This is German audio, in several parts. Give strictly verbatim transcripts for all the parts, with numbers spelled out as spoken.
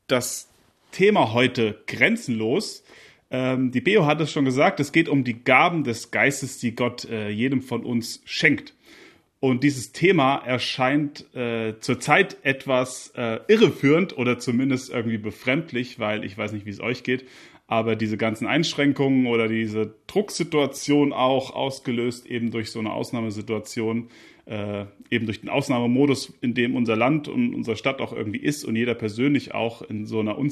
das Thema heute grenzenlos. Ähm, die Beo hat es schon gesagt, es geht um die Gaben des Geistes, die Gott äh, jedem von uns schenkt. Und dieses Thema erscheint äh, zurzeit etwas äh, irreführend oder zumindest irgendwie befremdlich, weil ich weiß nicht, wie es euch geht, aber diese ganzen Einschränkungen oder diese Drucksituation auch ausgelöst eben durch so eine Ausnahmesituation, äh, eben durch den Ausnahmemodus, in dem unser Land und unsere Stadt auch irgendwie ist und jeder persönlich auch in so einer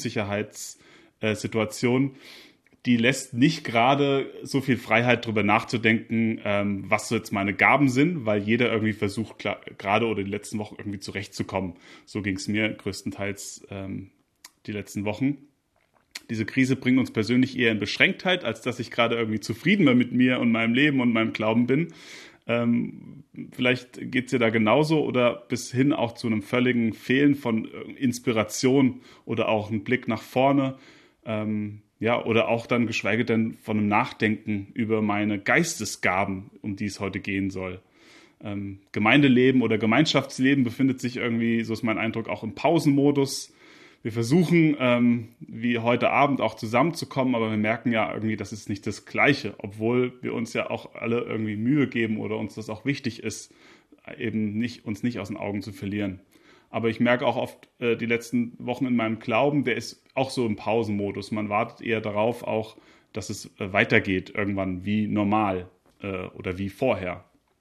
Unsicherheitssituation, die lässt nicht gerade so viel Freiheit, darüber nachzudenken, ähm, was so jetzt meine Gaben sind, weil jeder irgendwie versucht, klar, gerade oder die letzten Wochen irgendwie zurechtzukommen. So ging es mir größtenteils ähm, die letzten Wochen. Diese Krise bringt uns persönlich eher in Beschränktheit, als dass ich gerade irgendwie zufrieden mit mir und meinem Leben und meinem Glauben bin. Ähm, vielleicht geht es dir da genauso oder bis hin auch zu einem völligen Fehlen von Inspiration oder auch einen Blick nach vorne. Ähm, Ja, oder auch dann geschweige denn von einem Nachdenken über meine Geistesgaben, um die es heute gehen soll. Ähm, Gemeindeleben oder Gemeinschaftsleben befindet sich irgendwie, so ist mein Eindruck, auch im Pausenmodus. Wir versuchen, ähm, wie heute Abend auch zusammenzukommen, aber wir merken ja irgendwie, das ist nicht das Gleiche, obwohl wir uns ja auch alle irgendwie Mühe geben oder uns das auch wichtig ist, eben nicht, uns nicht aus den Augen zu verlieren. Aber ich merke auch oft äh, die letzten Wochen in meinem Glauben, der ist auch so im Pausenmodus. Man wartet eher darauf auch, dass es äh, weitergeht irgendwann wie normal äh, oder wie vorher.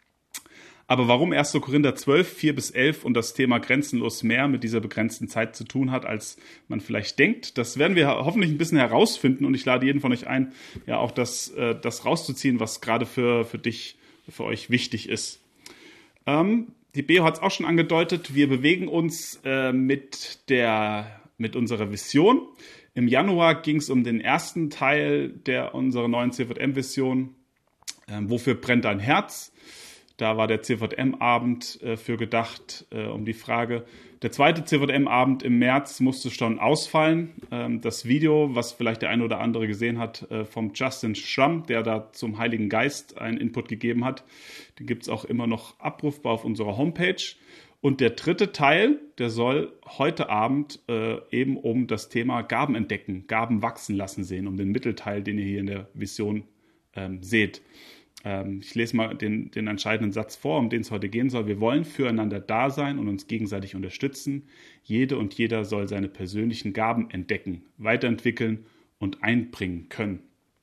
Aber warum erster Korinther zwölf, vier bis elf und das Thema grenzenlos mehr mit dieser begrenzten Zeit zu tun hat, als man vielleicht denkt, das werden wir hoffentlich ein bisschen herausfinden. Und ich lade jeden von euch ein, ja auch das, äh, das rauszuziehen, was gerade für, für dich, für euch wichtig ist. Ähm, Die Beo hat es auch schon angedeutet, wir bewegen uns äh, mit, der, mit unserer Vision. Im Januar ging es um den ersten Teil der unserer neuen C V M-Vision. Ähm, wofür brennt dein Herz? Da war der C V M-Abend äh, für gedacht, äh, um die Frage. Der zweite C V M-Abend im März musste schon ausfallen. Ähm, das Video, was vielleicht der eine oder andere gesehen hat, äh, vom Justin Schramm, der da zum Heiligen Geist einen Input gegeben hat, den gibt es auch immer noch abrufbar auf unserer Homepage. Und der dritte Teil, der soll heute Abend äh, eben um das Thema Gaben entdecken, Gaben wachsen lassen sehen, um den Mittelteil, den ihr hier in der Vision ähm, seht. Ähm, ich lese mal den, den entscheidenden Satz vor, um den es heute gehen soll. Wir wollen füreinander da sein und uns gegenseitig unterstützen. Jede und jeder soll seine persönlichen Gaben entdecken, weiterentwickeln und einbringen können.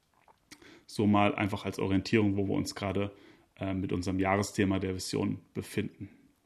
So mal einfach als Orientierung, wo wir uns gerade äh, mit unserem Jahresthema der Vision befinden.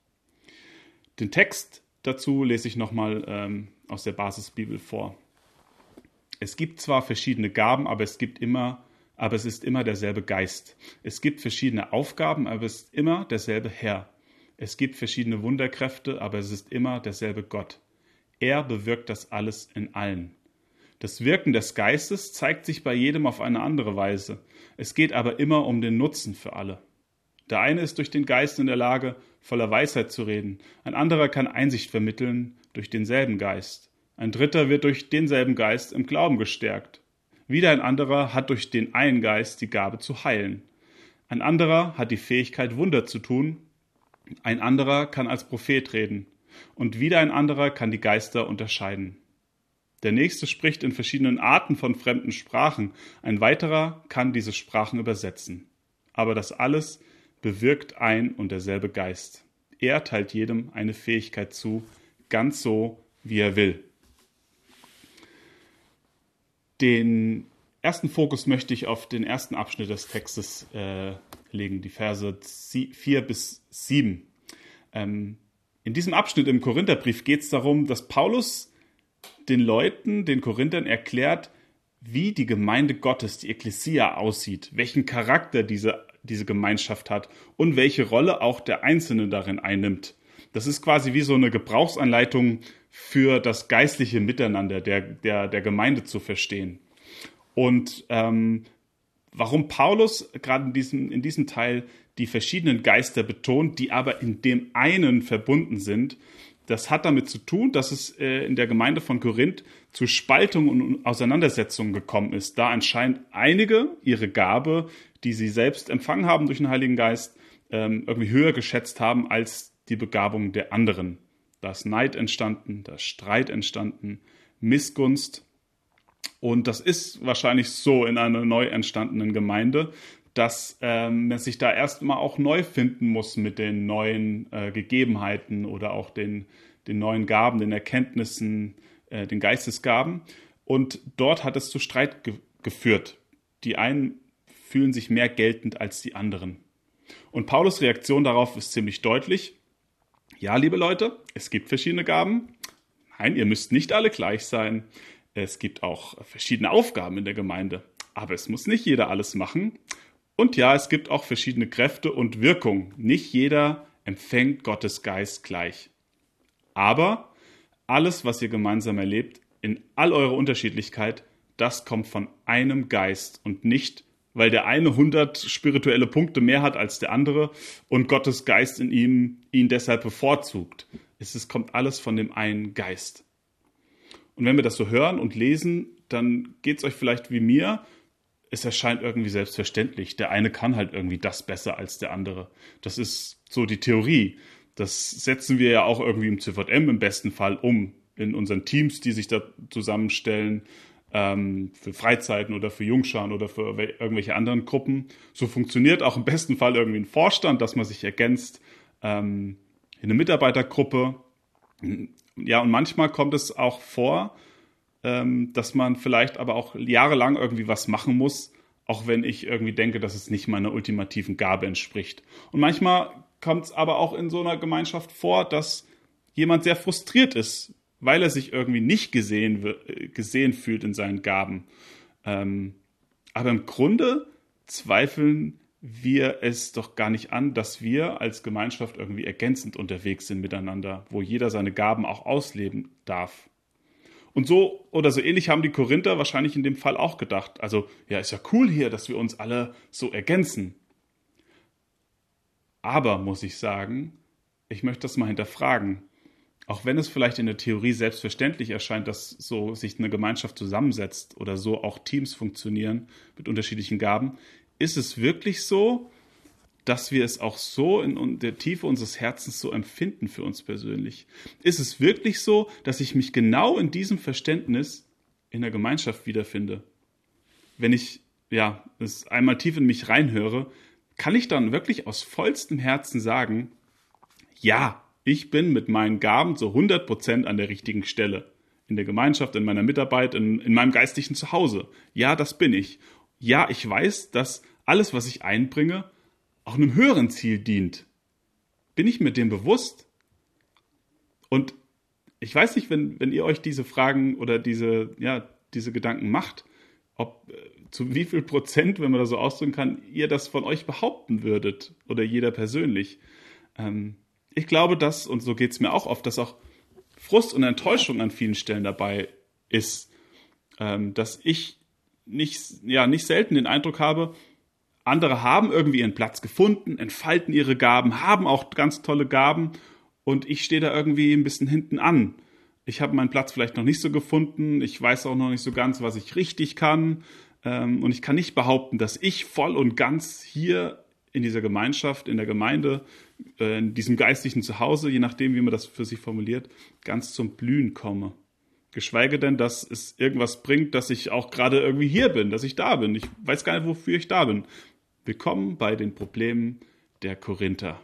Den Text dazu lese ich nochmal ähm, aus der Basisbibel vor. Es gibt zwar verschiedene Gaben, aber es gibt immer aber es ist immer derselbe Geist. Es gibt verschiedene Aufgaben, aber es ist immer derselbe Herr. Es gibt verschiedene Wunderkräfte, aber es ist immer derselbe Gott. Er bewirkt das alles in allen. Das Wirken des Geistes zeigt sich bei jedem auf eine andere Weise. Es geht aber immer um den Nutzen für alle. Der eine ist durch den Geist in der Lage, voller Weisheit zu reden. Ein anderer kann Einsicht vermitteln durch denselben Geist. Ein dritter wird durch denselben Geist im Glauben gestärkt. Wieder ein anderer hat durch den einen Geist die Gabe zu heilen. Ein anderer hat die Fähigkeit, Wunder zu tun. Ein anderer kann als Prophet reden. Und wieder ein anderer kann die Geister unterscheiden. Der nächste spricht in verschiedenen Arten von fremden Sprachen. Ein weiterer kann diese Sprachen übersetzen. Aber das alles bewirkt ein und derselbe Geist. Er teilt jedem eine Fähigkeit zu, ganz so, wie er will. Den ersten Fokus möchte ich auf den ersten Abschnitt des Textes äh, legen, die Verse vier bis sieben. Ähm, in diesem Abschnitt im Korintherbrief geht es darum, dass Paulus den Leuten, den Korinthern, erklärt, wie die Gemeinde Gottes, die Ekklesia, aussieht, welchen Charakter diese, diese Gemeinschaft hat und welche Rolle auch der Einzelne darin einnimmt. Das ist quasi wie so eine Gebrauchsanleitung für das geistliche Miteinander der, der, der Gemeinde zu verstehen. Und ähm, warum Paulus gerade in diesem, in diesem Teil die verschiedenen Geister betont, die aber in dem einen verbunden sind, das hat damit zu tun, dass es äh, in der Gemeinde von Korinth zu Spaltungen und Auseinandersetzungen gekommen ist. Da anscheinend einige ihre Gabe, die sie selbst empfangen haben durch den Heiligen Geist, ähm, irgendwie höher geschätzt haben als die Begabung der anderen. Da ist Neid entstanden, da ist Streit entstanden, Missgunst. Und das ist wahrscheinlich so in einer neu entstandenen Gemeinde, dass ähm, man sich da erstmal auch neu finden muss mit den neuen äh, Gegebenheiten oder auch den, den neuen Gaben, den Erkenntnissen, äh, den Geistesgaben. Und dort hat es zu Streit ge- geführt. Die einen fühlen sich mehr geltend als die anderen. Und Paulus' Reaktion darauf ist ziemlich deutlich. Ja, liebe Leute, es gibt verschiedene Gaben. Nein, ihr müsst nicht alle gleich sein. Es gibt auch verschiedene Aufgaben in der Gemeinde. Aber es muss nicht jeder alles machen. Und ja, es gibt auch verschiedene Kräfte und Wirkungen. Nicht jeder empfängt Gottes Geist gleich. Aber alles, was ihr gemeinsam erlebt, in all eurer Unterschiedlichkeit, das kommt von einem Geist und nicht, weil der eine hundert spirituelle Punkte mehr hat als der andere und Gottes Geist in ihm ihn deshalb bevorzugt. Es ist, kommt alles von dem einen Geist. Und wenn wir das so hören und lesen, dann geht es euch vielleicht wie mir. Es erscheint irgendwie selbstverständlich. Der eine kann halt irgendwie das besser als der andere. Das ist so die Theorie. Das setzen wir ja auch irgendwie im C V M im besten Fall um. In unseren Teams, die sich da zusammenstellen, ähm, für Freizeiten oder für Jungscharen oder für irgendwelche anderen Gruppen. So funktioniert auch im besten Fall irgendwie ein Vorstand, dass man sich ergänzt. Ähm, in eine Mitarbeitergruppe. Ja, und manchmal kommt es auch vor, dass man vielleicht aber auch jahrelang irgendwie was machen muss, auch wenn ich irgendwie denke, dass es nicht meiner ultimativen Gabe entspricht. Und manchmal kommt es aber auch in so einer Gemeinschaft vor, dass jemand sehr frustriert ist, weil er sich irgendwie nicht gesehen, gesehen fühlt in seinen Gaben. Ähm, aber im Grunde zweifeln wir es doch gar nicht an, dass wir als Gemeinschaft irgendwie ergänzend unterwegs sind miteinander, wo jeder seine Gaben auch ausleben darf. Und so oder so ähnlich haben die Korinther wahrscheinlich in dem Fall auch gedacht. Also, ja, ist ja cool hier, dass wir uns alle so ergänzen. Aber, muss ich sagen, ich möchte das mal hinterfragen. Auch wenn es vielleicht in der Theorie selbstverständlich erscheint, dass so sich eine Gemeinschaft zusammensetzt oder so auch Teams funktionieren mit unterschiedlichen Gaben, ist es wirklich so, dass wir es auch so in der Tiefe unseres Herzens so empfinden für uns persönlich? Ist es wirklich so, dass ich mich genau in diesem Verständnis in der Gemeinschaft wiederfinde? Wenn ich ja es einmal tief in mich reinhöre, kann ich dann wirklich aus vollstem Herzen sagen, ja, ich bin mit meinen Gaben zu hundert Prozent an der richtigen Stelle. In der Gemeinschaft, in meiner Mitarbeit, in, in meinem geistlichen Zuhause. Ja, das bin ich. Ja, ich weiß, dass alles, was ich einbringe, auch einem höheren Ziel dient. Bin ich mir dem bewusst? Und ich weiß nicht, wenn, wenn ihr euch diese Fragen oder diese, ja, diese Gedanken macht, ob äh, zu wie viel Prozent, wenn man das so ausdrücken kann, ihr das von euch behaupten würdet oder jeder persönlich. Ähm, ich glaube, dass, und so geht es mir auch oft, dass auch Frust und Enttäuschung an vielen Stellen dabei ist, ähm, dass ich nicht, ja, nicht selten den Eindruck habe, andere haben irgendwie ihren Platz gefunden, entfalten ihre Gaben, haben auch ganz tolle Gaben und ich stehe da irgendwie ein bisschen hinten an. Ich habe meinen Platz vielleicht noch nicht so gefunden, ich weiß auch noch nicht so ganz, was ich richtig kann ähm, und ich kann nicht behaupten, dass ich voll und ganz hier in dieser Gemeinschaft, in der Gemeinde, äh, in diesem geistlichen Zuhause, je nachdem, wie man das für sich formuliert, ganz zum Blühen komme. Geschweige denn, dass es irgendwas bringt, dass ich auch gerade irgendwie hier bin, dass ich da bin. Ich weiß gar nicht, wofür ich da bin. Willkommen bei den Problemen der Korinther.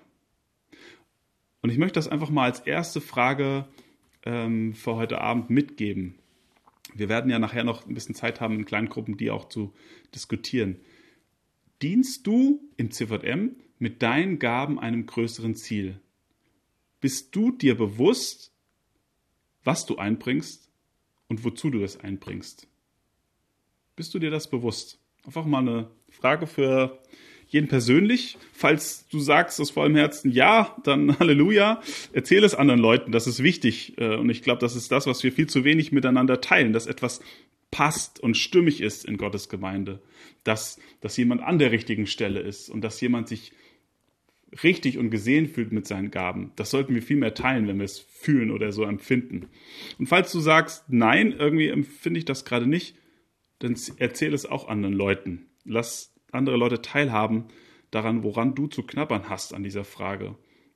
Und ich möchte das einfach mal als erste Frage ähm, für heute Abend mitgeben. Wir werden ja nachher noch ein bisschen Zeit haben, in kleinen Gruppen die auch zu diskutieren. Dienst du im C V M mit deinen Gaben einem größeren Ziel? Bist du dir bewusst, was du einbringst und wozu du es einbringst? Bist du dir das bewusst? Einfach mal eine Frage für jeden persönlich. Falls du sagst aus vollem Herzen, ja, dann Halleluja, erzähle es anderen Leuten, das ist wichtig. Und ich glaube, das ist das, was wir viel zu wenig miteinander teilen, dass etwas passt und stimmig ist in Gottes Gemeinde. Dass, dass jemand an der richtigen Stelle ist und dass jemand sich richtig und gesehen fühlt mit seinen Gaben. Das sollten wir viel mehr teilen, wenn wir es fühlen oder so empfinden. Und falls du sagst, nein, irgendwie empfinde ich das gerade nicht, dann erzähl es auch anderen Leuten. Lass andere Leute teilhaben daran, woran du zu knabbern hast an dieser Frage.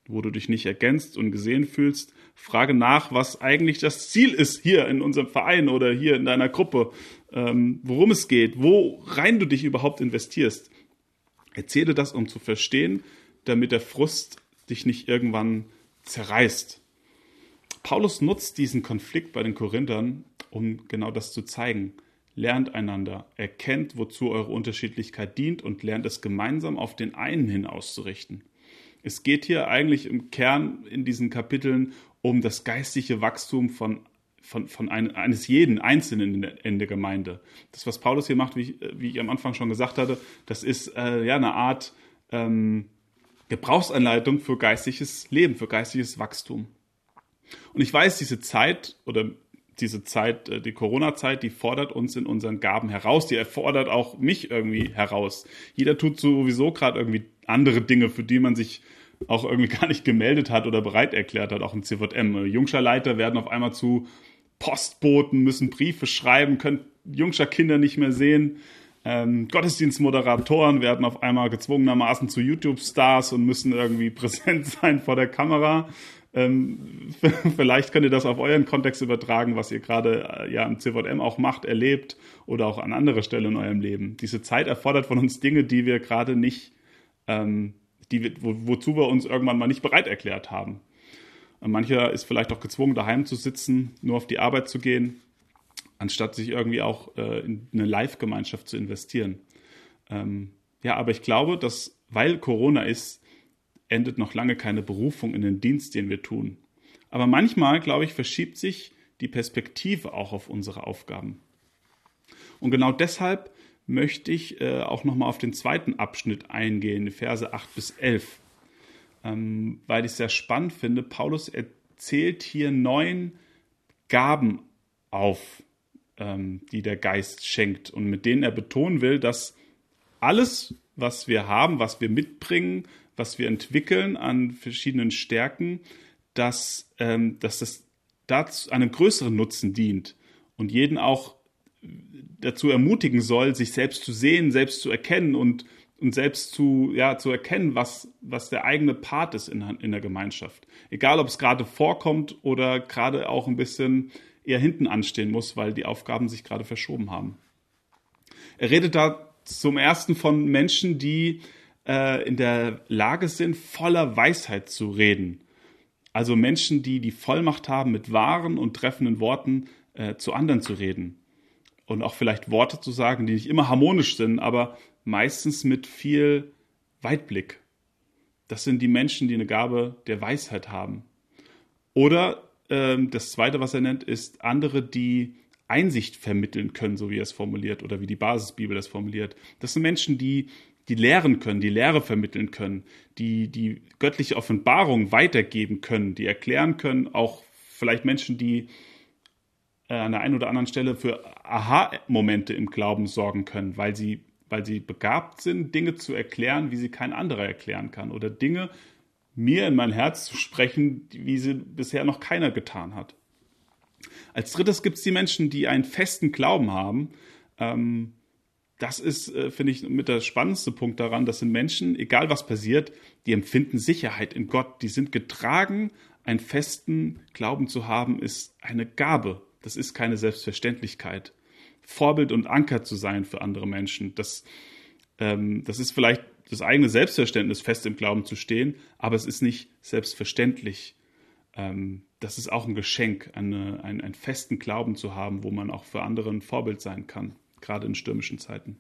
wo du dich nicht ergänzt und gesehen fühlst, frage nach, was eigentlich das Ziel ist hier in unserem Verein oder hier in deiner Gruppe, ähm, worum es geht, wo rein du dich überhaupt investierst. Erzähle das, um zu verstehen, damit der Frust dich nicht irgendwann zerreißt. Paulus nutzt diesen Konflikt bei den Korinthern, um genau das zu zeigen. Lernt einander, erkennt, wozu eure Unterschiedlichkeit dient und lernt es gemeinsam auf den einen hin auszurichten. Es geht hier eigentlich im Kern in diesen Kapiteln um das geistliche Wachstum von, von, von ein, eines jeden Einzelnen in der, in der Gemeinde. Das, was Paulus hier macht, wie ich, wie ich am Anfang schon gesagt hatte, das ist äh, ja eine Art ähm, Gebrauchsanleitung für geistliches Leben, für geistliches Wachstum. Und ich weiß, diese Zeit oder diese Zeit, die Corona-Zeit, die fordert uns in unseren Gaben heraus. Die erfordert auch mich irgendwie heraus. Jeder tut sowieso gerade irgendwie andere Dinge, für die man sich auch irgendwie gar nicht gemeldet hat oder bereit erklärt hat, auch im C V M. Jungscherleiter werden auf einmal zu Postboten, müssen Briefe schreiben, können Jungscher-Kinder nicht mehr sehen. Ähm, Gottesdienstmoderatoren werden auf einmal gezwungenermaßen zu YouTube-Stars und müssen irgendwie präsent sein vor der Kamera. Ähm, vielleicht könnt ihr das auf euren Kontext übertragen, was ihr gerade äh, ja im C V M auch macht, erlebt oder auch an anderer Stelle in eurem Leben. Diese Zeit erfordert von uns Dinge, die wir gerade nicht, ähm, die wir, wo, wozu wir uns irgendwann mal nicht bereit erklärt haben. Und mancher ist vielleicht auch gezwungen, daheim zu sitzen, nur auf die Arbeit zu gehen, anstatt sich irgendwie auch äh, in eine Live-Gemeinschaft zu investieren. Ähm, ja, aber ich glaube, dass, weil Corona ist, endet noch lange keine Berufung in den Dienst, den wir tun. Aber manchmal, glaube ich, verschiebt sich die Perspektive auch auf unsere Aufgaben. Und genau deshalb möchte ich äh, auch nochmal auf den zweiten Abschnitt eingehen, die Verse acht bis elf, ähm, weil ich es sehr spannend finde. Paulus erzählt hier neun Gaben auf, ähm, die der Geist schenkt und mit denen er betonen will, dass alles, was wir haben, was wir mitbringen, was wir entwickeln an verschiedenen Stärken, dass, ähm, dass das dazu einem größeren Nutzen dient und jeden auch dazu ermutigen soll, sich selbst zu sehen, selbst zu erkennen und, und selbst zu, ja, zu erkennen, was, was der eigene Part ist in, in der Gemeinschaft. Egal, ob es gerade vorkommt oder gerade auch ein bisschen eher hinten anstehen muss, weil die Aufgaben sich gerade verschoben haben. Er redet da zum ersten von Menschen, die in der Lage sind, voller Weisheit zu reden. Also Menschen, die die Vollmacht haben, mit wahren und treffenden Worten äh, zu anderen zu reden. Und auch vielleicht Worte zu sagen, die nicht immer harmonisch sind, aber meistens mit viel Weitblick. Das sind die Menschen, die eine Gabe der Weisheit haben. Oder ähm, das Zweite, was er nennt, ist andere, die Einsicht vermitteln können, so wie er es formuliert, oder wie die Basisbibel das formuliert. Das sind Menschen, die die lehren können, die Lehre vermitteln können, die die göttliche Offenbarung weitergeben können, die erklären können, auch vielleicht Menschen, die äh, an der einen oder anderen Stelle für Aha-Momente im Glauben sorgen können, weil sie, weil sie begabt sind, Dinge zu erklären, wie sie kein anderer erklären kann, oder Dinge mir in mein Herz zu sprechen, wie sie bisher noch keiner getan hat. Als drittes gibt es die Menschen, die einen festen Glauben haben. Ähm, Das ist, finde ich, mit der spannendste Punkt daran. Das sind Menschen, egal was passiert, die empfinden Sicherheit in Gott. Die sind getragen. Einen festen Glauben zu haben, ist eine Gabe. Das ist keine Selbstverständlichkeit. Vorbild und Anker zu sein für andere Menschen. Das, ähm, das ist vielleicht das eigene Selbstverständnis, fest im Glauben zu stehen, aber es ist nicht selbstverständlich. Ähm, das ist auch ein Geschenk, eine, einen, einen festen Glauben zu haben, wo man auch für andere ein Vorbild sein kann. Gerade in stürmischen Zeiten.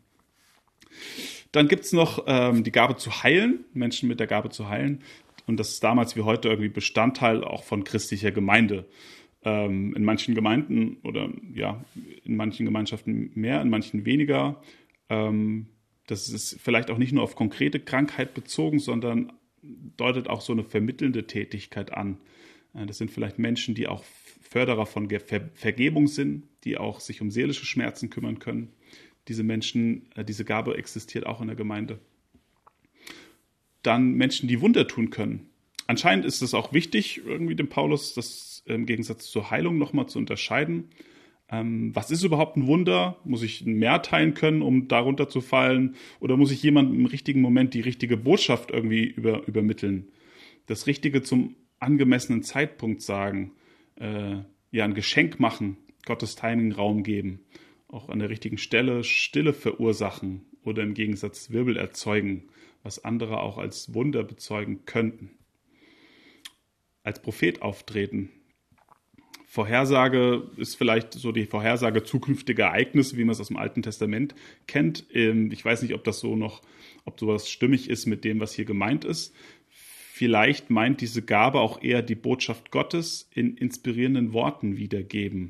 Dann gibt es noch ähm, die Gabe zu heilen, Menschen mit der Gabe zu heilen. Und das ist damals wie heute irgendwie Bestandteil auch von christlicher Gemeinde. Ähm, in manchen Gemeinden oder ja, in manchen Gemeinschaften mehr, in manchen weniger. Ähm, das ist vielleicht auch nicht nur auf konkrete Krankheit bezogen, sondern deutet auch so eine vermittelnde Tätigkeit an. Äh, das sind vielleicht Menschen, die auch Förderer von Ver- Vergebung sind, die auch sich um seelische Schmerzen kümmern können. Diese Menschen, äh, diese Gabe existiert auch in der Gemeinde. Dann Menschen, die Wunder tun können. Anscheinend ist es auch wichtig, irgendwie dem Paulus das im Gegensatz zur Heilung nochmal zu unterscheiden. Ähm, was ist überhaupt ein Wunder? Muss ich ein Meer teilen können, um darunter zu fallen? Oder muss ich jemandem im richtigen Moment die richtige Botschaft irgendwie über, übermitteln? das Richtige zum angemessenen Zeitpunkt sagen, äh, ja, ein Geschenk machen, Gottes Timing Raum geben, auch an der richtigen Stelle Stille verursachen oder im Gegensatz Wirbel erzeugen, was andere auch als Wunder bezeugen könnten. Als Prophet auftreten. Vorhersage ist vielleicht so die Vorhersage zukünftiger Ereignisse, wie man es aus dem Alten Testament kennt. Ich weiß nicht, ob das so noch, ob sowas stimmig ist mit dem, was hier gemeint ist. Vielleicht meint diese Gabe auch eher die Botschaft Gottes in inspirierenden Worten wiedergeben.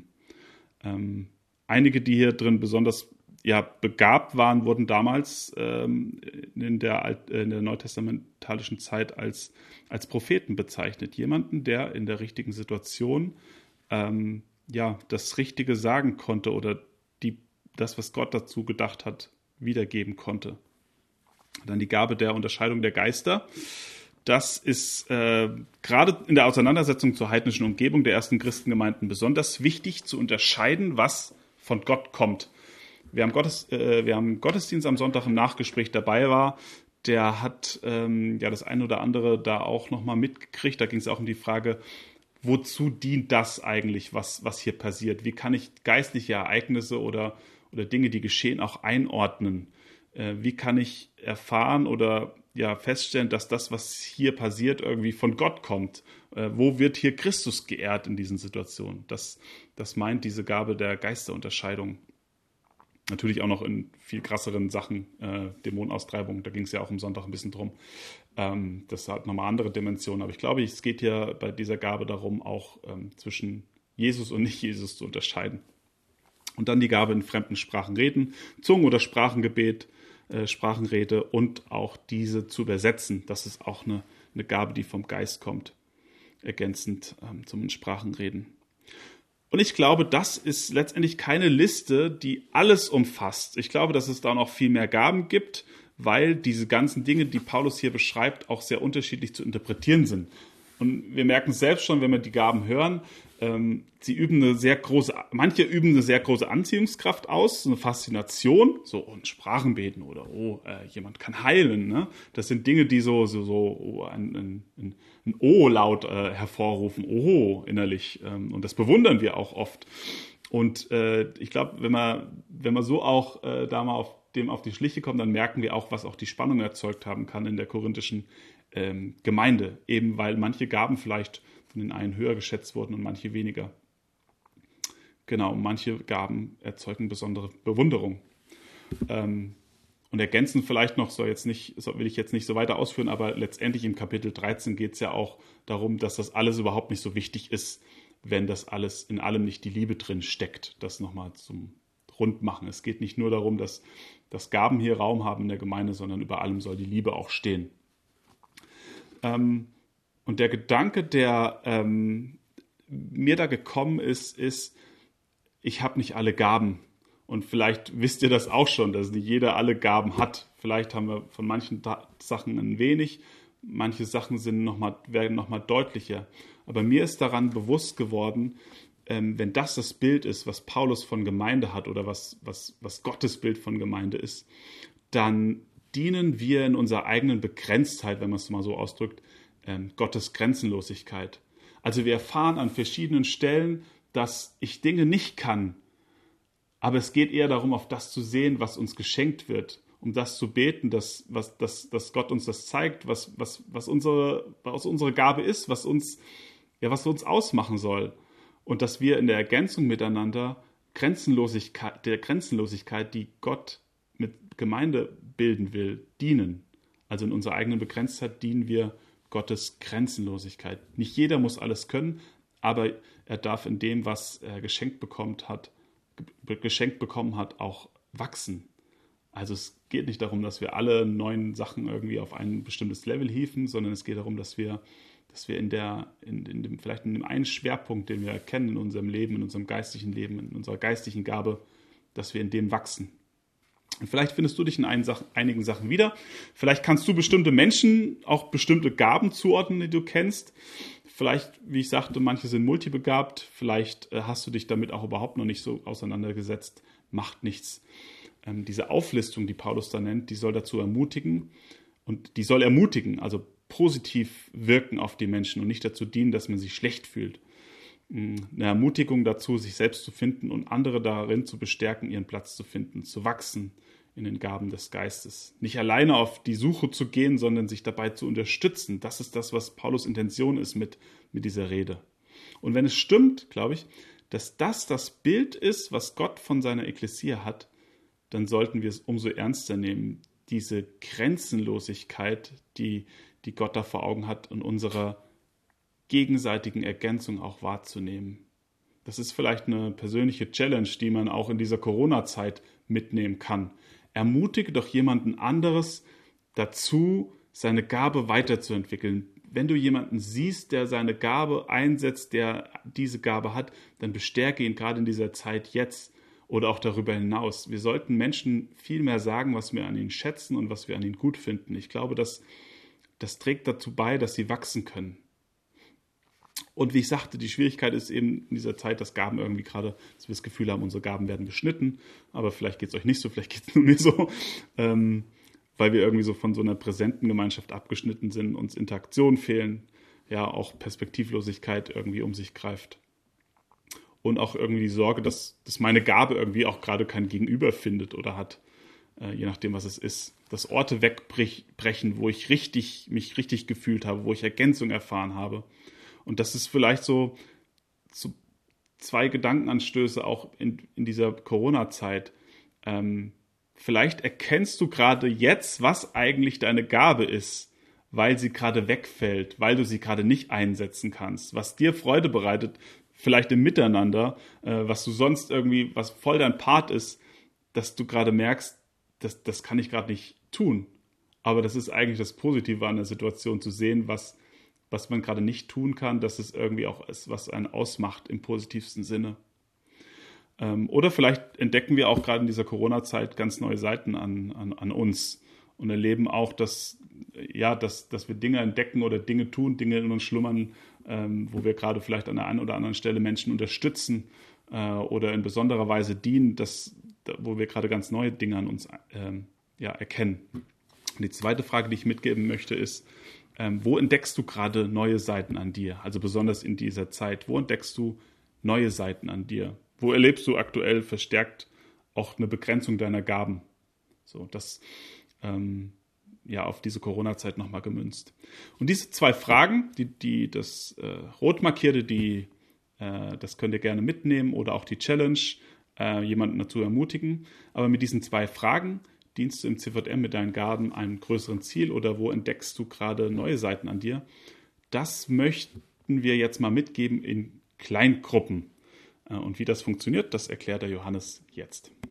Ähm, einige, die hier drin besonders ja, begabt waren, wurden damals ähm, in, der Alt, in der neutestamentalischen Zeit als, als Propheten bezeichnet. Jemanden, der in der richtigen Situation ähm, ja, das Richtige sagen konnte oder die, das, was Gott dazu gedacht hat, wiedergeben konnte. Dann die Gabe der Unterscheidung der Geister. Das ist äh, gerade in der Auseinandersetzung zur heidnischen Umgebung der ersten Christengemeinden besonders wichtig zu unterscheiden, was von Gott kommt. Wir haben, Gottes, äh, wir haben Gottesdienst am Sonntag im Nachgespräch dabei war, der hat ähm, ja das eine oder andere da auch nochmal mitgekriegt. Da ging es auch um die Frage, wozu dient das eigentlich, was, was hier passiert? Wie kann ich geistliche Ereignisse oder, oder Dinge, die geschehen, auch einordnen? Äh, wie kann ich erfahren oder ja, feststellen, dass das, was hier passiert, irgendwie von Gott kommt? Äh, wo wird hier Christus geehrt in diesen Situationen? Das, das meint diese Gabe der Geisterunterscheidung. Natürlich auch noch in viel krasseren Sachen, äh, Dämonenaustreibung, da ging es ja auch am Sonntag ein bisschen drum. Ähm, das hat nochmal andere Dimensionen, aber ich glaube, es geht hier bei dieser Gabe darum, auch ähm, zwischen Jesus und Nicht-Jesus zu unterscheiden. Und dann die Gabe in fremden Sprachen reden, Zungen- oder Sprachengebet, äh, Sprachenrede und auch diese zu übersetzen. Das ist auch eine, eine Gabe, die vom Geist kommt, ergänzend ähm, zum Sprachenreden. Und ich glaube, das ist letztendlich keine Liste, die alles umfasst. Ich glaube, dass es da noch viel mehr Gaben gibt, weil diese ganzen Dinge, die Paulus hier beschreibt, auch sehr unterschiedlich zu interpretieren sind. Und wir merken es selbst schon, wenn wir die Gaben hören, ähm, sie üben eine sehr große, manche üben eine sehr große Anziehungskraft aus, so eine Faszination, so und Sprachenbeten oder oh, äh, jemand kann heilen. Ne? Das sind Dinge, die so so so oh, ein, ein, ein, ein O-Laut äh, hervorrufen, oho, innerlich. Ähm, und das bewundern wir auch oft. Und äh, ich glaube, wenn man wenn man so auch äh, da mal auf dem auf die Schliche kommt, dann merken wir auch, was auch die Spannung erzeugt haben kann in der korinthischen ähm, Gemeinde, eben weil manche Gaben vielleicht von den einen höher geschätzt wurden und manche weniger. Genau, manche Gaben erzeugen besondere Bewunderung. Ähm, und ergänzen vielleicht noch, soll jetzt nicht, soll, will ich jetzt nicht so weiter ausführen, aber letztendlich im Kapitel dreizehn geht es ja auch darum, dass das alles überhaupt nicht so wichtig ist, wenn das alles in allem nicht die Liebe drin steckt. Das nochmal zum Rundmachen. Es geht nicht nur darum, dass, dass Gaben hier Raum haben in der Gemeinde, sondern über allem soll die Liebe auch stehen. Ähm, und der Gedanke, der ähm, mir da gekommen ist, ist, ich habe nicht alle Gaben. Und vielleicht wisst ihr das auch schon, dass nicht jeder alle Gaben hat. Vielleicht haben wir von manchen Sachen ein wenig, manche Sachen sind noch mal, werden nochmal deutlicher. Aber mir ist daran bewusst geworden, ähm, wenn das das Bild ist, was Paulus von Gemeinde hat oder was, was, was Gottes Bild von Gemeinde ist, dann dienen wir in unserer eigenen Begrenztheit, wenn man es mal so ausdrückt, ähm, Gottes Grenzenlosigkeit. Also wir erfahren an verschiedenen Stellen, dass ich Dinge nicht kann, aber es geht eher darum, auf das zu sehen, was uns geschenkt wird, um das zu beten, dass, was, dass, dass Gott uns das zeigt, was, was, was, unsere, was unsere Gabe ist, was uns, ja, was uns ausmachen soll. Und dass wir in der Ergänzung miteinander Grenzenlosigkeit, der Grenzenlosigkeit, die Gott mit Gemeinde bilden will, dienen. Also in unserer eigenen Begrenztheit dienen wir Gottes Grenzenlosigkeit. Nicht jeder muss alles können, aber er darf in dem, was er geschenkt bekommt hat, geschenkt bekommen hat, auch wachsen. Also es geht nicht darum, dass wir alle neuen Sachen irgendwie auf ein bestimmtes Level hieven, sondern es geht darum, dass wir, dass wir in der, in, in dem, vielleicht in dem einen Schwerpunkt, den wir erkennen in unserem Leben, in unserem geistlichen Leben, in unserer geistlichen Gabe, dass wir in dem wachsen. Und vielleicht findest du dich in einigen Sachen wieder. Vielleicht kannst du bestimmte Menschen auch bestimmte Gaben zuordnen, die du kennst. Vielleicht, wie ich sagte, manche sind multibegabt. Vielleicht äh, hast du dich damit auch überhaupt noch nicht so auseinandergesetzt. Macht nichts. Ähm, diese Auflistung, die Paulus da nennt, die soll dazu ermutigen. Und die soll ermutigen, also positiv wirken auf die Menschen und nicht dazu dienen, dass man sich schlecht fühlt. Eine Ermutigung dazu, sich selbst zu finden und andere darin zu bestärken, ihren Platz zu finden, zu wachsen in den Gaben des Geistes. Nicht alleine auf die Suche zu gehen, sondern sich dabei zu unterstützen. Das ist das, was Paulus' Intention ist mit, mit dieser Rede. Und wenn es stimmt, glaube ich, dass das das Bild ist, was Gott von seiner Ekklesia hat, dann sollten wir es umso ernster nehmen, diese Grenzenlosigkeit, die, die Gott da vor Augen hat, in unserer gegenseitigen Ergänzung auch wahrzunehmen. Das ist vielleicht eine persönliche Challenge, die man auch in dieser Corona-Zeit mitnehmen kann. Ermutige doch jemanden anderes dazu, seine Gabe weiterzuentwickeln. Wenn du jemanden siehst, der seine Gabe einsetzt, der diese Gabe hat, dann bestärke ihn gerade in dieser Zeit jetzt oder auch darüber hinaus. Wir sollten Menschen viel mehr sagen, was wir an ihnen schätzen und was wir an ihnen gut finden. Ich glaube, das, das trägt dazu bei, dass sie wachsen können. Und wie ich sagte, die Schwierigkeit ist eben in dieser Zeit, dass Gaben irgendwie gerade, dass wir das Gefühl haben, unsere Gaben werden beschnitten. Aber vielleicht geht es euch nicht so, vielleicht geht es nur mir so, ähm, weil wir irgendwie so von so einer präsenten Gemeinschaft abgeschnitten sind, uns Interaktionen fehlen, ja auch Perspektivlosigkeit irgendwie um sich greift. Und auch irgendwie die Sorge, dass, dass meine Gabe irgendwie auch gerade kein Gegenüber findet oder hat, äh, je nachdem, was es ist. Dass Orte wegbrechen, wo ich richtig, mich richtig gefühlt habe, wo ich Ergänzung erfahren habe. Und das ist vielleicht so, so zwei Gedankenanstöße auch in, in dieser Corona-Zeit. Ähm, vielleicht erkennst du gerade jetzt, was eigentlich deine Gabe ist, weil sie gerade wegfällt, weil du sie gerade nicht einsetzen kannst, was dir Freude bereitet, vielleicht im Miteinander, äh, was du sonst irgendwie, was voll dein Part ist, dass du gerade merkst, das, das kann ich gerade nicht tun. Aber das ist eigentlich das Positive an der Situation, zu sehen, was was man gerade nicht tun kann, dass es irgendwie auch ist, was einen ausmacht im positivsten Sinne. Ähm, oder vielleicht entdecken wir auch gerade in dieser Corona-Zeit ganz neue Seiten an, an, an uns und erleben auch, dass, ja, dass, dass wir Dinge entdecken oder Dinge tun, Dinge in uns schlummern, ähm, wo wir gerade vielleicht an der einen oder anderen Stelle Menschen unterstützen äh, oder in besonderer Weise dienen, dass, wo wir gerade ganz neue Dinge an uns ähm, ja, erkennen. Und die zweite Frage, die ich mitgeben möchte, ist, Ähm, wo entdeckst du gerade neue Seiten an dir? Also besonders in dieser Zeit. Wo entdeckst du neue Seiten an dir? Wo erlebst du aktuell verstärkt auch eine Begrenzung deiner Gaben? So, das ähm, ja auf diese Corona-Zeit nochmal gemünzt. Und diese zwei Fragen, die, die das äh, rot markierte, die, äh, das könnt ihr gerne mitnehmen oder auch die Challenge, äh, jemanden dazu ermutigen. Aber mit diesen zwei Fragen dienst du im C V M mit deinen Gaben einem größeren Ziel oder wo entdeckst du gerade neue Seiten an dir? Das möchten wir jetzt mal mitgeben in Kleingruppen. Und wie das funktioniert, das erklärt der Johannes jetzt.